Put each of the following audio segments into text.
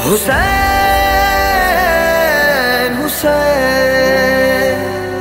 حسین حسین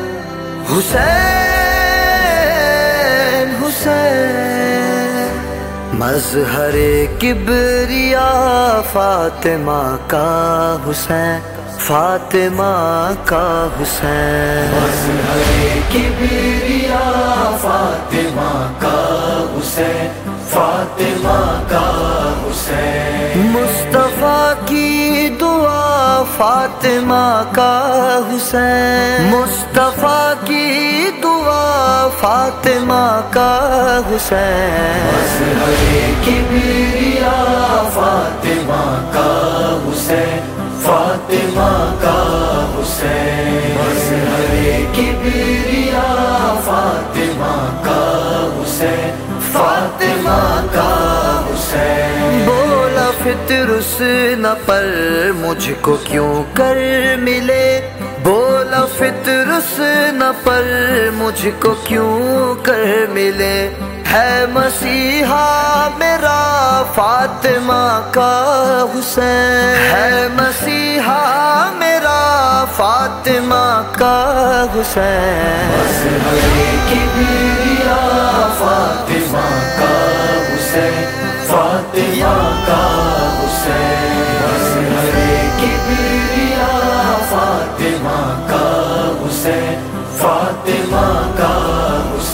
حسین حسین مظہر کبریا فاطمہ کا حسین، فاطمہ کا حسین، مظہر کبریا فاطمہ کا حسین، فاطمہ کا حسین، مصطفیٰ کی دعا فاطمہ کا حسین، مصطفیٰ کی دعا فاطمہ کا حسین، مظہر کبریا فاطمہ کا حسین، فاطمہ کا حسین، مظہر کبریا فاطمہ کا حسین، فاطمہ کا حسین، بولا فطر اس نہ پر مجھ کو کیوں کر ملے، بولا فطر اس نہ پر مجھ کو کیوں کر ملے، ہے مسیحا میرا فاطمہ کا حسین، ہے مسیحا میرا فاطمہ کا حسین، مظہر کبریا فاطمہ کا حسین، فاطمہ کا حسین۔